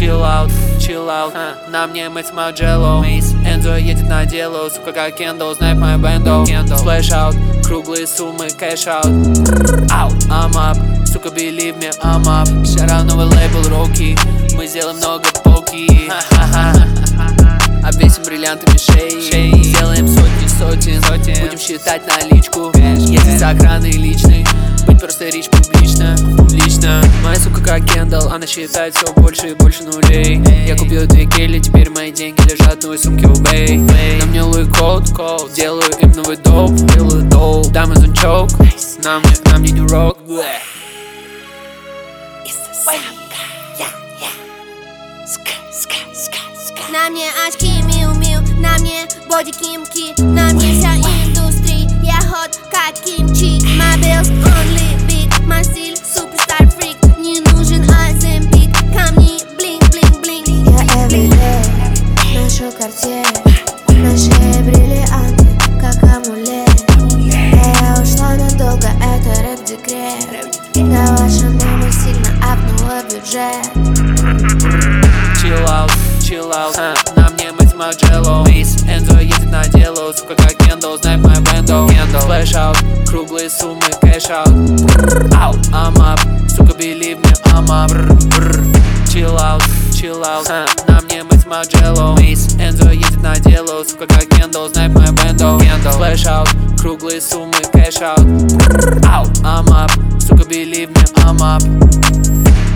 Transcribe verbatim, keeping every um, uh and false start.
Chill out, chill out, на мне мыть Маджелло. Энзо едет на дело, сука как Кендалл, знает мою бенду. Splash out, круглые суммы, кэш out. I'm up, сука believe me, I'm up. Шара новый лейбл Роки, мы сделаем много поки. Обвесим бриллиантами шеи, сделаем сотни сотен, будем считать наличку. Если с охраной личной, быть просто рич публично, публично. Моя сука как Кендалл, она считает все больше и больше нулей. Я купил две кели, теперь мои деньги лежат в новой сумке у Бэй. На мне Луи Код, делаю им новый доп, делаю доп. Diamonds on choke, на мне, на мне не рок. На мне очки миу-миу, на мне боди кимки, на мне вся индустрия, я хот как кимчи. My bills only big, мой стиль суперстар фрик, не нужен Оземпик, камни блинк-блинк-блинк. Я everyday ношу Cartier, на шее бриллианты, как амулет. Я ушла надолго, это рэп-декрет, да ваша мама сильно апнула бюджет. Chill out, chill out, на мне мыть Маджелло. Энзо едет на дело, сука как Кендалл, знает мою бенду. Splash out, круглые суммы, кэш out. I'm up, сука believe me, I'm up. Chill out, chill out, на мне мыть Маджелло. Энзо едет на дело, сука как Кендалл, знает мою бенду. Splash out, круглые суммы, кэш out. I'm up, сука believe me, I'm up.